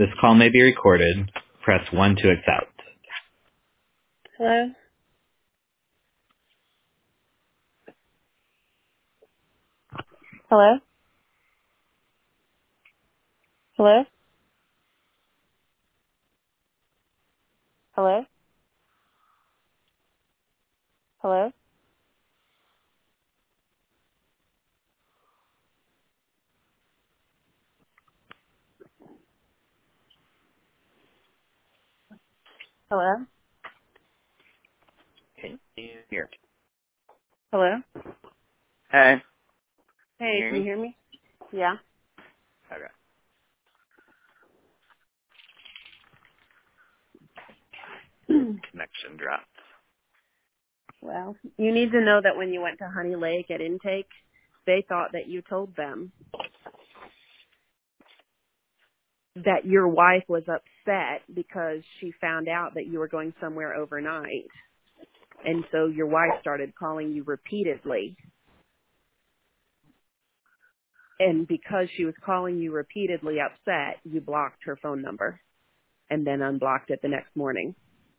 This call may be recorded. Press 1 to accept. Hello? Hello? Hello? Hello? Hello? Hello? Can you hear? Hello? Hey, can you Hey, hear can you me? hear me? Yeah. Okay. Connection dropped. Well, you need to know that when you went to Honey Lake at intake, they thought that you told them that your wife was upset because she found out that you were going somewhere overnight. And so your wife started calling you repeatedly. And because she was calling you repeatedly upset, you blocked her phone number and then unblocked it the next morning.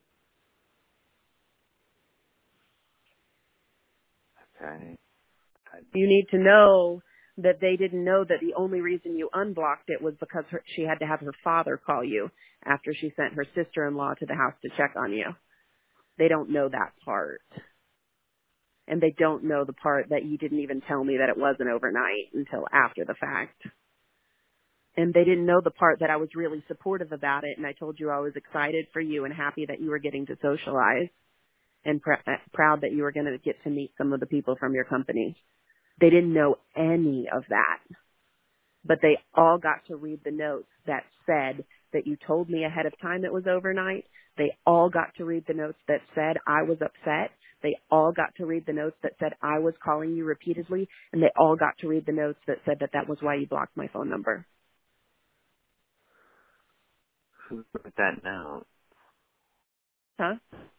Okay. I, You need to know that they didn't know that the only reason you unblocked it was because she had to have her father call you after she sent her sister-in-law to the house to check on you. They don't know that part. And they don't know the part that you didn't even tell me that it wasn't overnight until after the fact. And they didn't know the part that I was really supportive about it, and I told you I was excited for you and happy that you were getting to socialize and proud that you were going to get to meet some of the people from your company. They didn't know any of that. But they all got to read the notes that said that you told me ahead of time it was overnight. They all got to read the notes that said I was upset. They all got to read the notes that said I was calling you repeatedly. And they all got to read the notes that said that that was why you blocked my phone number. who put that note? Huh?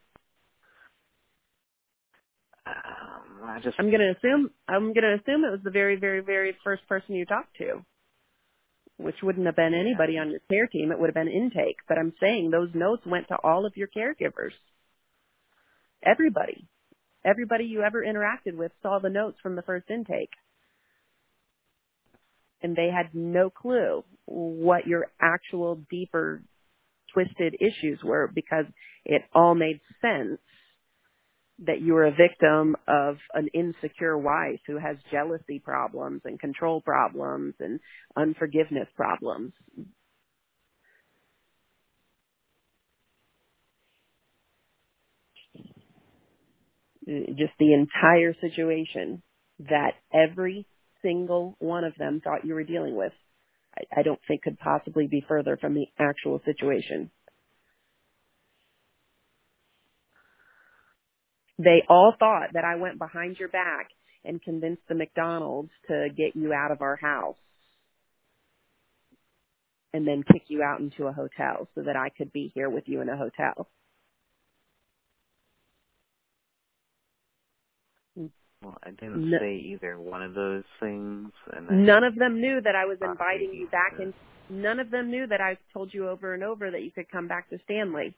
I just, I'm gonna assume it was the very, very, very first person you talked to, which wouldn't have been yeah. anybody on your care team. It would have been intake. But I'm saying those notes went to all of your caregivers. Everybody. Everybody you ever interacted with saw the notes from the first intake, and they had no clue what your actual deeper twisted issues were, because it all made sense that you were a victim of an insecure wife who has jealousy problems and control problems and unforgiveness problems. Just the entire situation that every single one of them thought you were dealing with, I don't think could possibly be further from the actual situation. They all thought that I went behind your back and convinced the McDonald's to get you out of our house and then kick you out into a hotel so that I could be here with you in a hotel. Well, I didn't N- say either one of those things, and I None of them knew that I was probably inviting need you back, to. and none of them knew that I told you over and over that you could come back to Stanley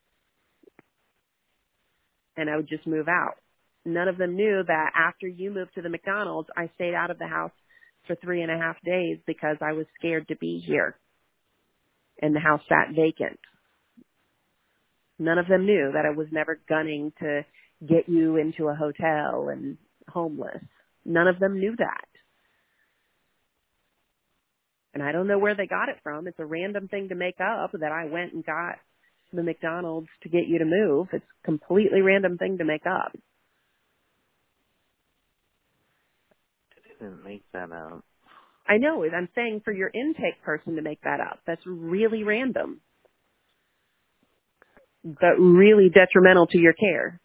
and I would just move out. None of them knew that after you moved to the McDonald's, I stayed out of the house for 3.5 days because I was scared to be here and the house sat vacant. None of them knew that I was never gunning to get you into a hotel and homeless. None of them knew that. And I don't know where they got it from. It's a random thing to make up that I went and got the McDonald's to get you to move. It's a completely random thing to make up. I didn't make that up. I know it. I'm saying for your intake person to make that up. That's really random, but really detrimental to your care.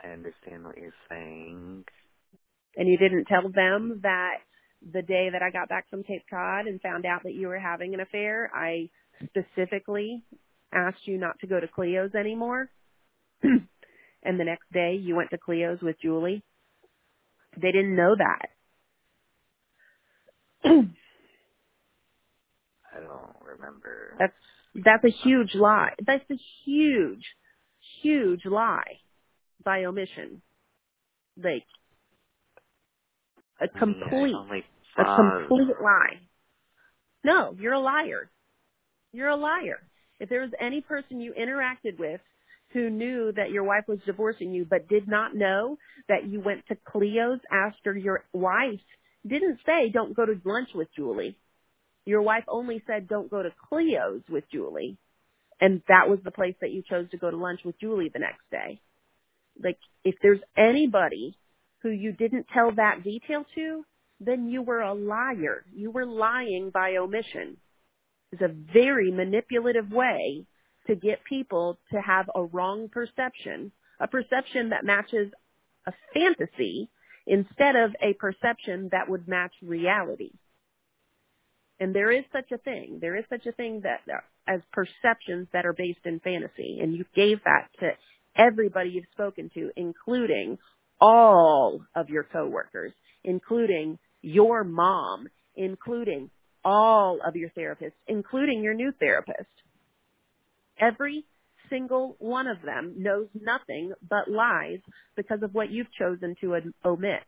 I understand what you're saying. And you didn't tell them that the day that I got back from Cape Cod and found out that you were having an affair, I specifically asked you not to go to Cleo's anymore. And the next day you went to Cleo's with Julie. They didn't know that. I don't remember. That's a huge lie. That's a huge, huge lie by omission. Like a complete lie. No, you're a liar. You're a liar. If there was any person you interacted with who knew that your wife was divorcing you but did not know that you went to Cleo's after your wife didn't say don't go to lunch with Julie. Your wife only said don't go to Cleo's with Julie. And that was the place that you chose to go to lunch with Julie the next day. Like, if there's anybody who you didn't tell that detail to, then you were a liar. You were lying by omission. It's a very manipulative way to get people to have a wrong perception, a perception that matches a fantasy instead of a perception that would match reality. And there is such a thing. There is such a thing that as perceptions that are based in fantasy. And you gave that to everybody you've spoken to, including all of your coworkers, including your mom, including all of your therapists, including your new therapist. Every single one of them knows nothing but lies because of what you've chosen to omit.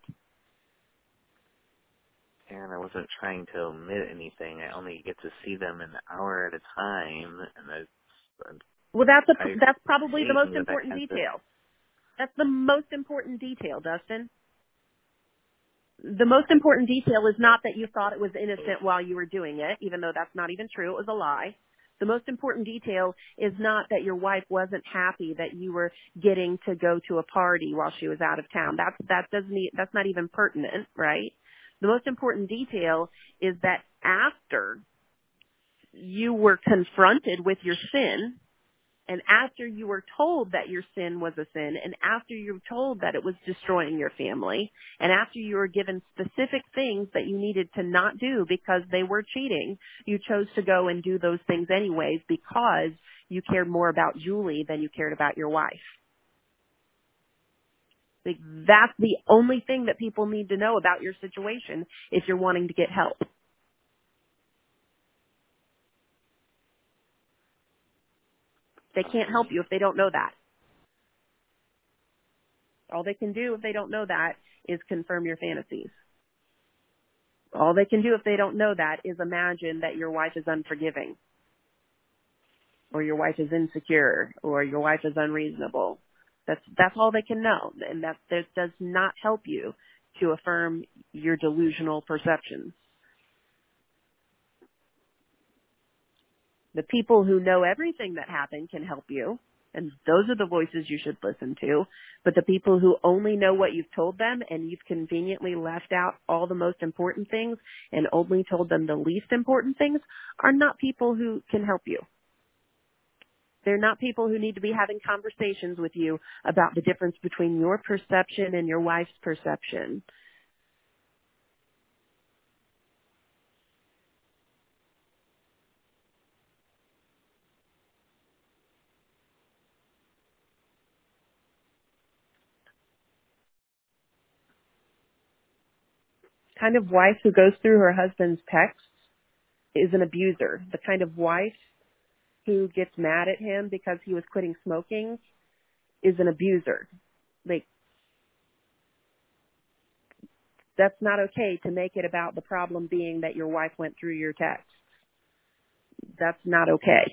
And I wasn't trying to omit anything. I only get to see them an hour at a time, and well, that's probably the most important detail. That's the most important detail, Dustin. The most important detail is not that you thought it was innocent while you were doing it, even though that's not even true. It was a lie. The most important detail is not that your wife wasn't happy that you were getting to go to a party while she was out of town. That's not even pertinent, right? The most important detail is that after you were confronted with your sin, and after you were told that your sin was a sin, and after you were told that it was destroying your family, and after you were given specific things that you needed to not do because they were cheating, you chose to go and do those things anyways because you cared more about Julie than you cared about your wife. Like, that's the only thing that people need to know about your situation if you're wanting to get help. They can't help you if they don't know that. All they can do if they don't know that is confirm your fantasies. All they can do if they don't know that is imagine that your wife is unforgiving, or your wife is insecure, or your wife is unreasonable. That's all they can know, and that does not help you to affirm your delusional perceptions. The people who know everything that happened can help you, and those are the voices you should listen to. But the people who only know what you've told them, and you've conveniently left out all the most important things and only told them the least important things, are not people who can help you. They're not people who need to be having conversations with you about the difference between your perception and your wife's perception. The kind of wife who goes through her husband's texts is an abuser. The kind of wife who gets mad at him because he was quitting smoking is an abuser. Like, that's not okay to make it about the problem being that your wife went through your text. That's not okay.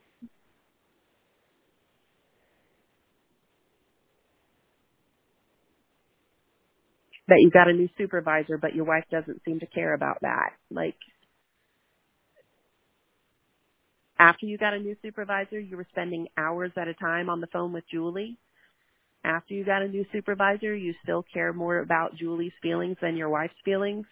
That you got a new supervisor, but your wife doesn't seem to care about that. Like, after you got a new supervisor, you were spending hours at a time on the phone with Julie. After you got a new supervisor, you still care more about Julie's feelings than your wife's feelings.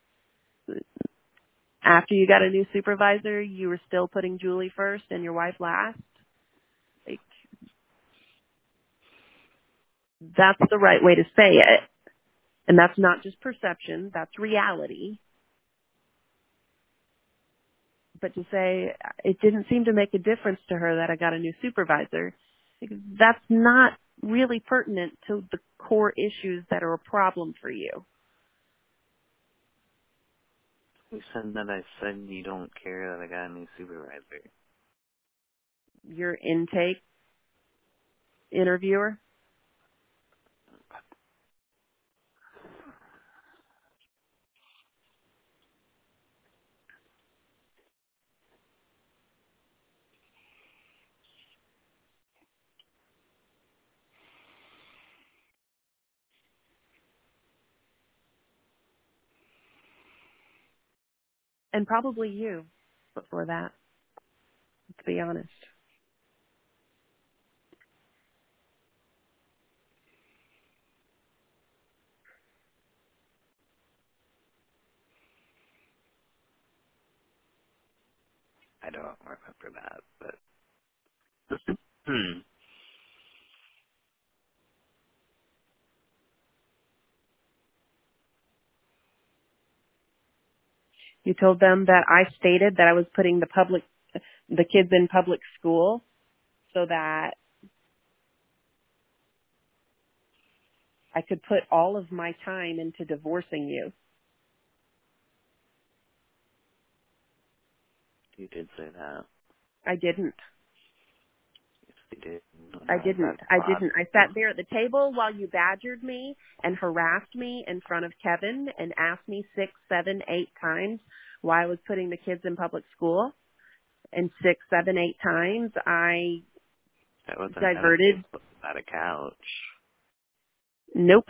After you got a new supervisor, you were still putting Julie first and your wife last. Like, That's the right way to say it. And that's not just perception, that's reality. But to say it didn't seem to make a difference to her that I got a new supervisor, that's not really pertinent to the core issues that are a problem for you. Who said that I said you don't care that I got a new supervisor? Your intake interviewer? And probably you before that, to be honest. I don't remember that, but You told them that I stated that I was putting the kids in public school so that I could put all of my time into divorcing you. you did say that. I didn't. Yes, you did. I How's that didn't. I didn't. I sat possible? there at the table while you badgered me and harassed me in front of Kevin and asked me 6, 7, 8 times why I was putting the kids in public school. And 6, 7, 8 times I That wasn't at a diverted. table, it was at a couch. Nope.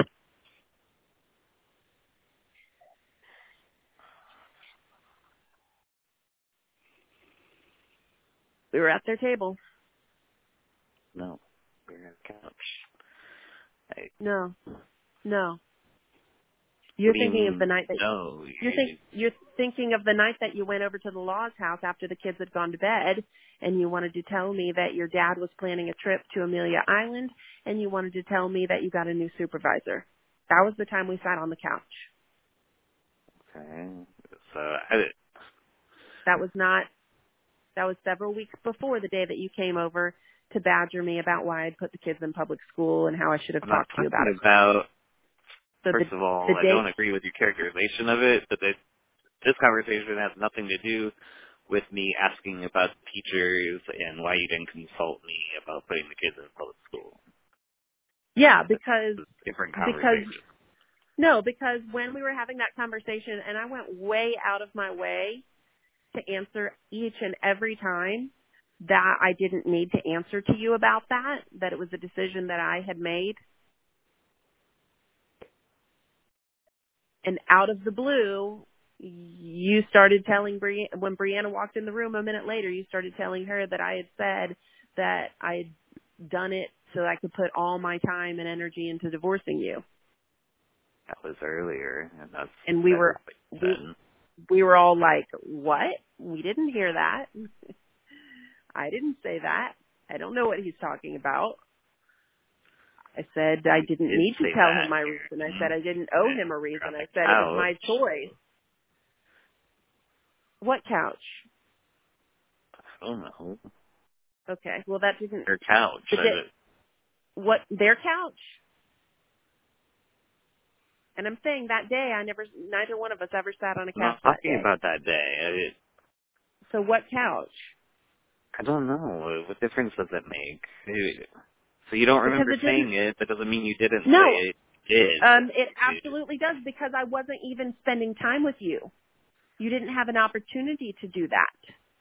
We were at their table. No, we were at a couch. No. No. What You're do you thinking of the mean? night that No, you're thinking of the night that you went over to the Law's house after the kids had gone to bed, and you wanted to tell me that your dad was planning a trip to Amelia Island, and you wanted to tell me that you got a new supervisor. That was the time we sat on the couch. okay. So That was several weeks before the day that you came over to badger me about why I'd put the kids in public school and how I should have I'm not talked to you about talking it. about. So First of all, the I day don't agree with your characterization of it, but this conversation has nothing to do with me asking about teachers and why you didn't consult me about putting the kids in public school. yeah, That's because a different because conversation. no, because when we were having that conversation, and I went way out of my way to answer each and every time that I didn't need to answer to you about that it was a decision that I had made. And out of the blue, you started telling when Brianna walked in the room a minute later, you started telling her that I had said that I had done it so I could put all my time and energy into divorcing you. That was earlier, and And we were all like, "What? We didn't hear that. I didn't say that. I don't know what he's talking about." I said I didn't need to tell him my reason. I said I didn't owe him a reason. I said it was my choice. What couch? I don't know. Okay. Well, that didn't. Your couch. What, their couch? And I'm saying that day, neither one of us ever sat on a I'm couch not that talking day. about that day. So what couch? I don't know. What difference does it make? So you don't remember saying it. That doesn't mean you didn't say it. You did. It absolutely does, because I wasn't even spending time with you. You didn't have an opportunity to do that.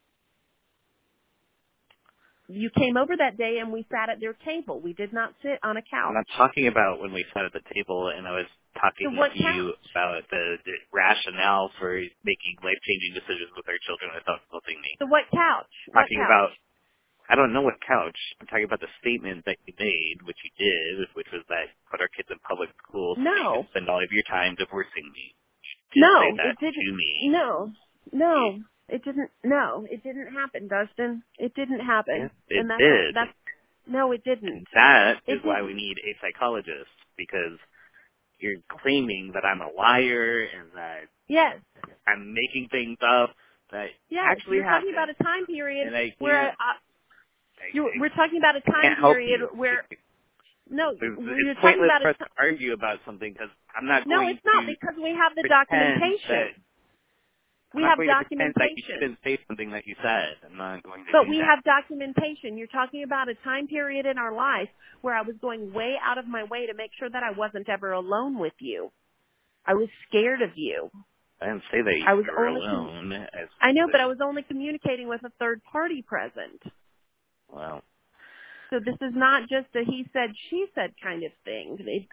You came over that day and we sat at their table. We did not sit on a couch. I'm not talking about when we sat at the table and I was talking to you about the rationale for making life-changing decisions with our children without consulting me. So what couch? About, I don't know what couch. I'm talking about the statement that you made, which you did, which was that put our kids in public schools so you can spend all of your time divorcing me. It didn't. To me. It didn't. No, it didn't happen, Dustin. It didn't happen. Yes, it did. No, it didn't. And that It is why didn't. we need a psychologist, because you're claiming that I'm a liar and that Yes. I'm making things up that Yes. actually You're talking happened. about a time period And I where can't, we're talking about a I time can't help period you. where no, you're It's talking pointless about for us to argue about something because I'm not no, going it's not, to because we have the pretend that documentation. I'm We not have going to pretend that you documentation. didn't say something that you said. I'm not going to But do we that. have documentation. You're talking about a time period in our life where I was going way out of my way to make sure that I wasn't ever alone with you. I was scared of you. I didn't say that I was you were only alone. I know, but I was only communicating with a third party present. Well, So this is not just a he said, she said kind of thing.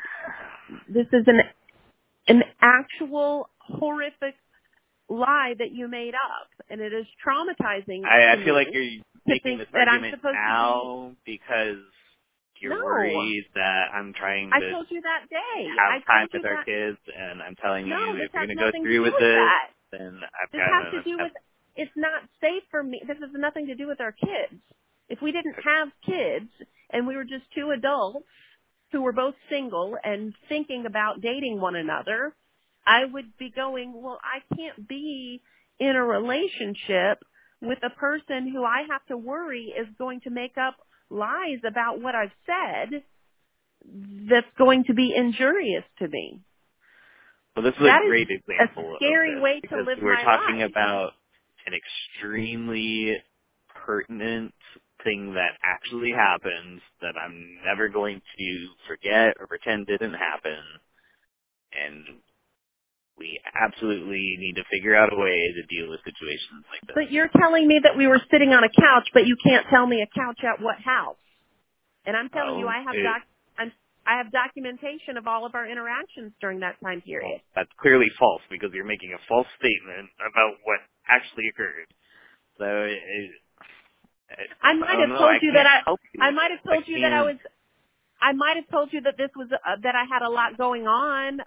This is an actual horrific lie that you made up, and it is traumatizing. I feel me like you're making this that I'm argument supposed now because you're No. worried that I'm trying I to told you that day. have I time told you with our that. kids, and I'm telling No, you this if you're has going to go nothing to through do with with this, that. then I've This got has to do with, it's not safe for me. This has nothing to do with our kids. If we didn't have kids and we were just two adults who were both single and thinking about dating one another, I would be going, well, I can't be in a relationship with a person who I have to worry is going to make up lies about what I've said that's going to be injurious to me. Well, this is That a great is example a scary of this way to because live we're my talking life. about an extremely pertinent thing that actually happened that I'm never going to forget or pretend didn't happen, and we absolutely need to figure out a way to deal with situations like this. But you're telling me that we were sitting on a couch, but you can't tell me a couch at what house. And I'm telling you, I have documentation of all of our interactions during that time period. Well, that's clearly false because you're making a false statement about what actually occurred. So I might have told you that I might have told you that I might have told you that this was that I had a lot going on.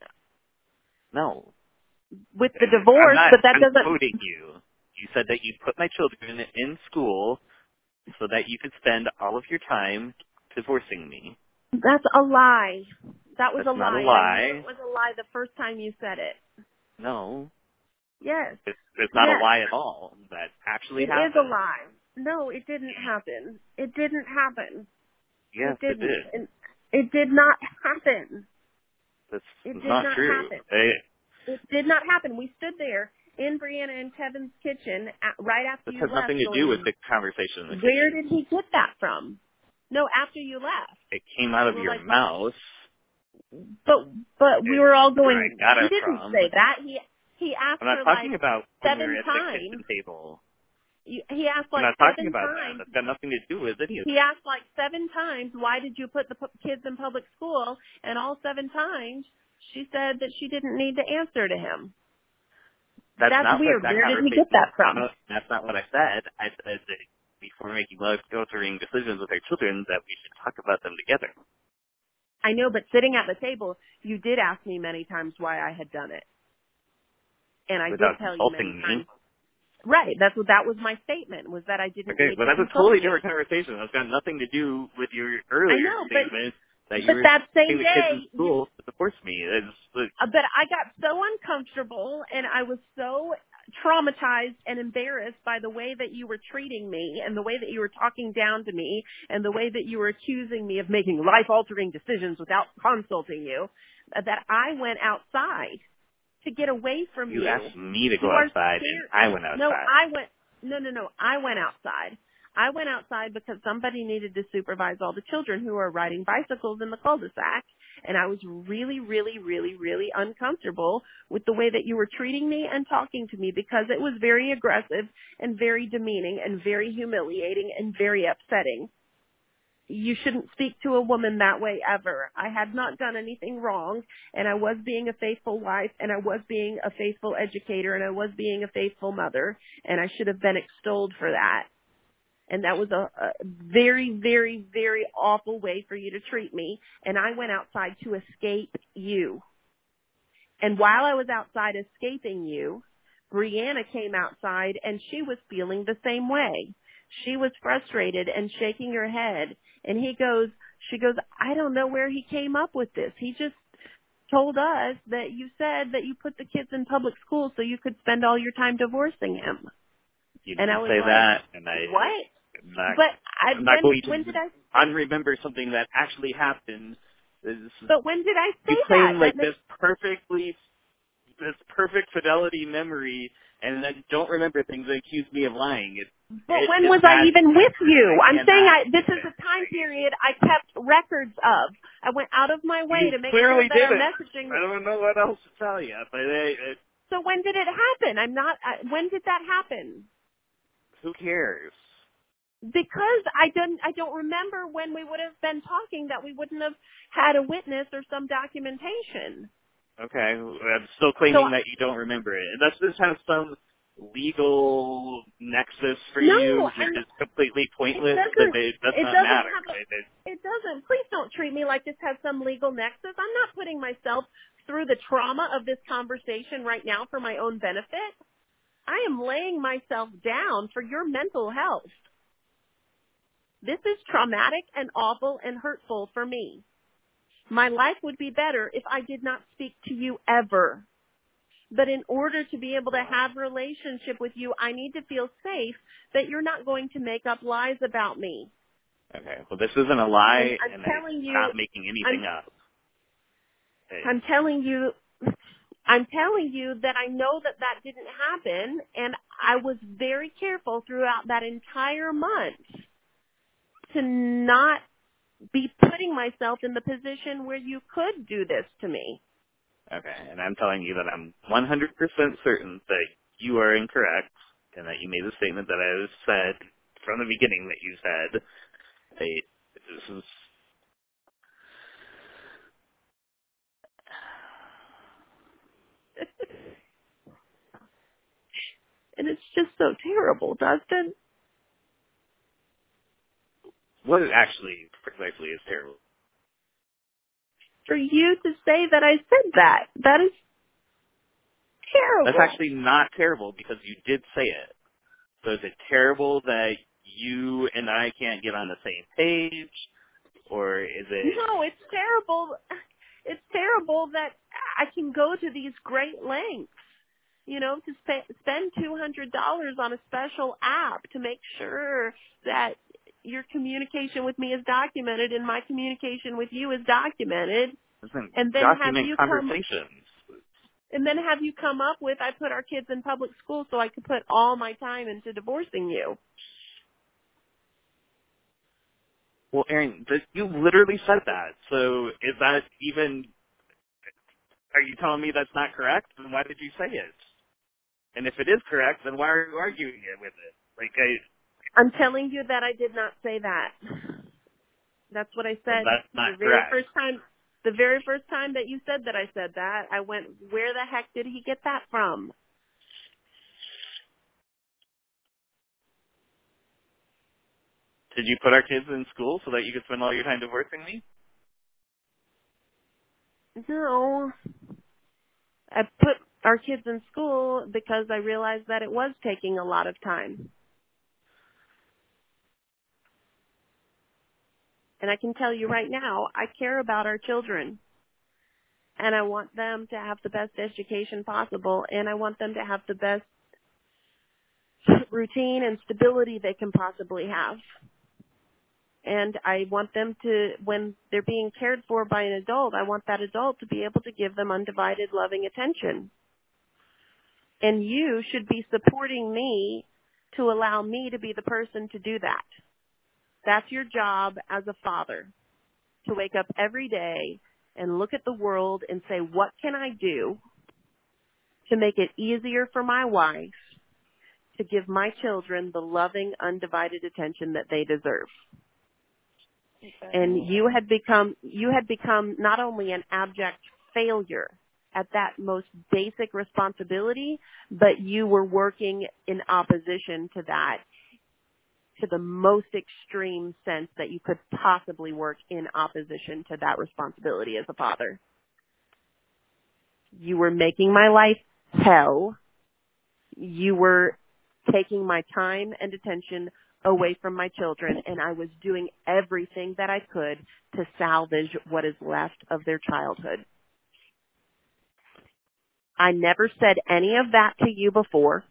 No. With the divorce, but that doesn't. I'm quoting you. You said that you put my children in school so that you could spend all of your time divorcing me. That's a lie. That was That's a not lie. a lie. I knew it was a lie the first time you said it. No. Yes. It's not a lie at all. That actually happened. It is a lie. No, it didn't happen. It didn't happen. Yes, it didn't. did. And it did not happen. That's It did not not true. happen. It did not happen. We stood there in Brianna and Kevin's kitchen right after you left. This has nothing to do with the conversation in the kitchen. Where did he get that from? No, after you left. It came out of your mouth. But we were all going. He didn't say that. He asked I'm not her talking like about 7 when we were at times. the kitchen table. He asked like I'm not 7 talking about times. that. That's got nothing to do with it. He asked like 7 times, why did you put the kids in public school? And all 7 times, she said that she didn't need to answer to him. That's not weird. That Where did he get that from? That's not what I said. I said that before making life-altering decisions with our children, that we should talk about them together. I know, but sitting at the table, you did ask me many times why I had done it. And I did tell you many times. Right. That was my statement, was that I didn't need to consult you. Okay, but that's a totally different conversation. That's got nothing to do with your earlier statement that you were that same taking the kids in school to divorce me. But I got so uncomfortable, and I was so traumatized and embarrassed by the way that you were treating me and the way that you were talking down to me and the way that you were accusing me of making life-altering decisions without consulting you, that I went outside to get away from you. You asked me to go outside, and I went outside. No, I went outside. I went outside because somebody needed to supervise all the children who were riding bicycles in the cul-de-sac, and I was really, really, really, really uncomfortable with the way that you were treating me and talking to me because it was very aggressive and very demeaning and very humiliating and very upsetting. You shouldn't speak to a woman that way ever. I had not done anything wrong, and I was being a faithful wife, and I was being a faithful educator, and I was being a faithful mother, and I should have been extolled for that. And that was a very, very, very awful way for you to treat me, and I went outside to escape you. And while I was outside escaping you, Brianna came outside, and she was feeling the same way. She was frustrated and shaking her head And she goes, I don't know where he came up with this. He just told us that you said that you put the kids in public school so you could spend all your time divorcing him. You And I didn't was say like, that, and what? I'm not going to when did I? unremember something that actually happened. But when did I You say claim that? like this perfect fidelity memory, and then don't remember things and accuse me of lying. But when was I even with you? I'm saying this is a time period I kept records of. I went out of my way to make sure that our messaging. I don't know what else to tell you, but so when did it happen? When did that happen? Who cares? Because I don't remember when we would have been talking that we wouldn't have had a witness or some documentation. Okay, I'm still claiming that you don't remember it. Does this have some legal nexus for you? It's completely pointless. It does not matter. It doesn't. Please don't treat me like this has some legal nexus. I'm not putting myself through the trauma of this conversation right now for my own benefit. I am laying myself down for your mental health. This is traumatic and awful and hurtful for me. My life would be better if I did not speak to you ever. But in order to be able to have a relationship with you, I need to feel safe that you're not going to make up lies about me. Okay, well, this isn't a lie, and I'm not making anything up. I'm telling you that I know that didn't happen, and I was very careful throughout that entire month to not be putting myself in the position where you could do this to me. Okay, and I'm telling you that I'm 100% certain that you are incorrect and that you made the statement that I said from the beginning that you said. This is... And it's just so terrible, Dustin. What actually precisely is terrible? For you to say that I said that. That is terrible. That's actually not terrible because you did say it. So is it terrible that you and I can't get on the same page? Or is it... No, it's terrible. It's terrible that I can go to these great lengths, to spend $200 on a special app to make sure that your communication with me is documented and my communication with you is documented. And then have you come up with, I put our kids in public school so I could put all my time into divorcing you. Well, Erin, you literally said that. So is that even... Are you telling me that's not correct? Then why did you say it? And if it is correct, then why are you arguing it with it? I'm telling you that I did not say that. That's what I said. That's not correct. The very first time that you said that I said that, I went, where the heck did he get that from? Did you put our kids in school so that you could spend all your time divorcing me? No. I put our kids in school because I realized that it was taking a lot of time. And I can tell you right now, I care about our children. And I want them to have the best education possible. And I want them to have the best routine and stability they can possibly have. And I want them to, when they're being cared for by an adult, I want that adult to be able to give them undivided, loving attention. And you should be supporting me to allow me to be the person to do that. That's your job as a father, to wake up every day and look at the world and say, what can I do to make it easier for my wife to give my children the loving, undivided attention that they deserve? Okay. And you had become not only an abject failure at that most basic responsibility, but you were working in opposition to that, to the most extreme sense that you could possibly work in opposition to that responsibility as a father. You were making my life hell. You were taking my time and attention away from my children, and I was doing everything that I could to salvage what is left of their childhood. I never said any of that to you before.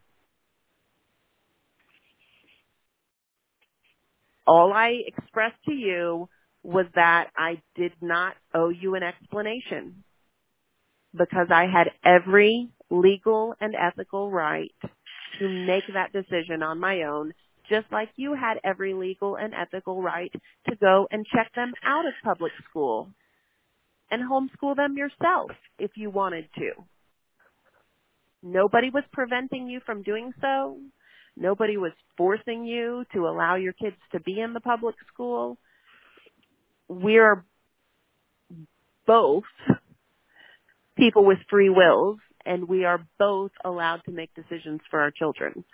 All I expressed to you was that I did not owe you an explanation because I had every legal and ethical right to make that decision on my own, just like you had every legal and ethical right to go and check them out of public school and homeschool them yourself if you wanted to. Nobody was preventing you from doing so. Nobody was forcing you to allow your kids to be in the public school. We're both people with free wills, and we are both allowed to make decisions for our children.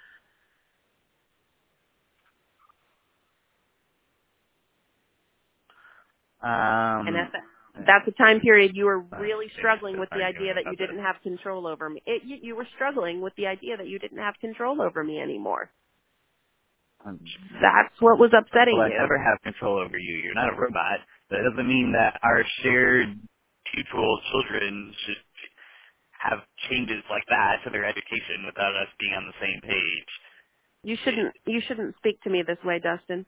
And that's a time period you were really struggling with the idea that you didn't have control over me. You were struggling with the idea that you didn't have control over me anymore. That's what was upsetting you. I never have control over you. You're not a robot. That doesn't mean that our shared mutual children should have changes like that to their education without us being on the same page. You shouldn't speak to me this way, Dustin.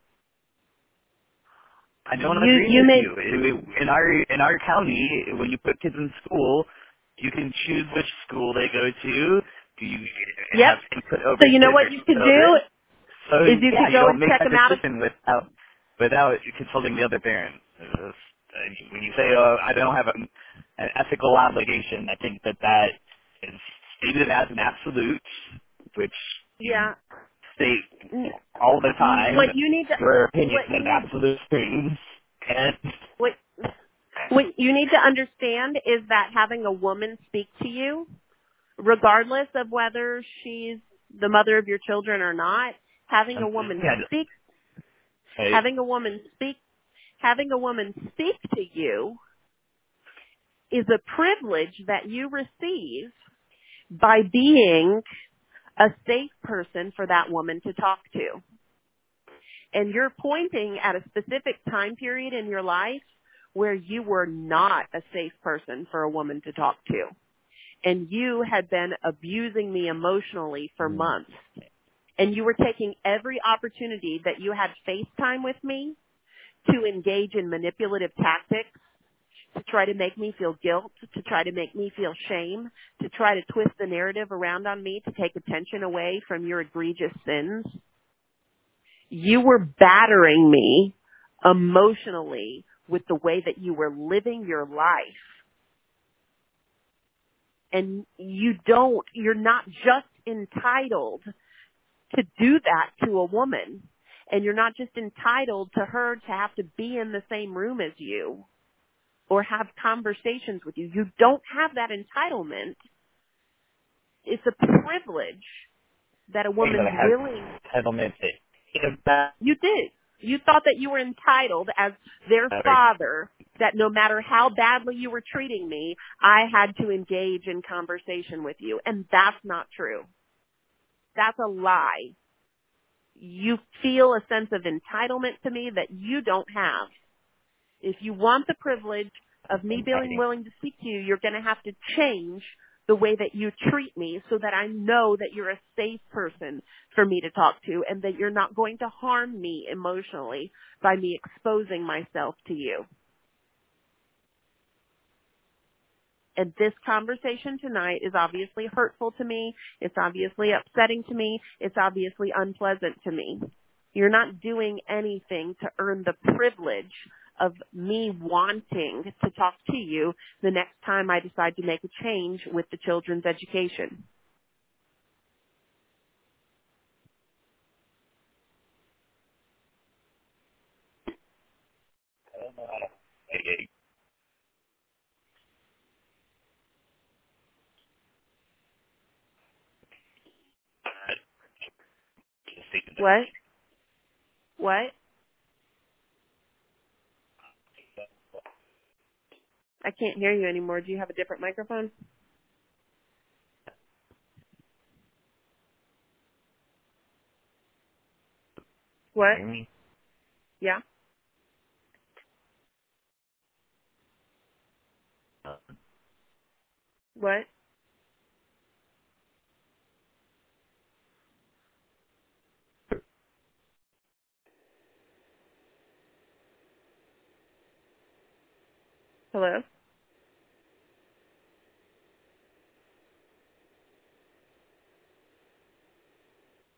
I don't agree with you. In our county, when you put kids in school, you can choose which school they go to. You have input over. So you know what you can do is you can go and check them out without consulting the other parents. When you say, "Oh, I don't have an ethical obligation," I think that is stated as an absolute, which you state all the time. What you need to, your opinion is absolute things. And what you need to understand is that having a woman speak to you, regardless of whether she's the mother of your children or not, having a woman speak to you is a privilege that you receive by being a safe person for that woman to talk to. And you're pointing at a specific time period in your life where you were not a safe person for a woman to talk to. And you had been abusing me emotionally for months. And you were taking every opportunity that you had FaceTime with me to engage in manipulative tactics, to try to make me feel guilt, to try to make me feel shame, to try to twist the narrative around on me to take attention away from your egregious sins. You were battering me emotionally with the way that you were living your life. And you're not just entitled to do that to a woman. And you're not just entitled to her to have to be in the same room as you or have conversations with you. You don't have that entitlement. It's a privilege that a woman willing. Entitlement. You did. You thought that you were entitled as their father, that no matter how badly you were treating me, I had to engage in conversation with you. And that's not true. That's a lie. You feel a sense of entitlement to me that you don't have. If you want the privilege of me being willing to speak to you, you're going to have to change the way that you treat me so that I know that you're a safe person for me to talk to and that you're not going to harm me emotionally by me exposing myself to you. And this conversation tonight is obviously hurtful to me. It's obviously upsetting to me. It's obviously unpleasant to me. You're not doing anything to earn the privilege of me wanting to talk to you the next time I decide to make a change with the children's education. What? What? I can't hear you anymore. Do you have a different microphone? What? Hear me? Yeah? What? Hello?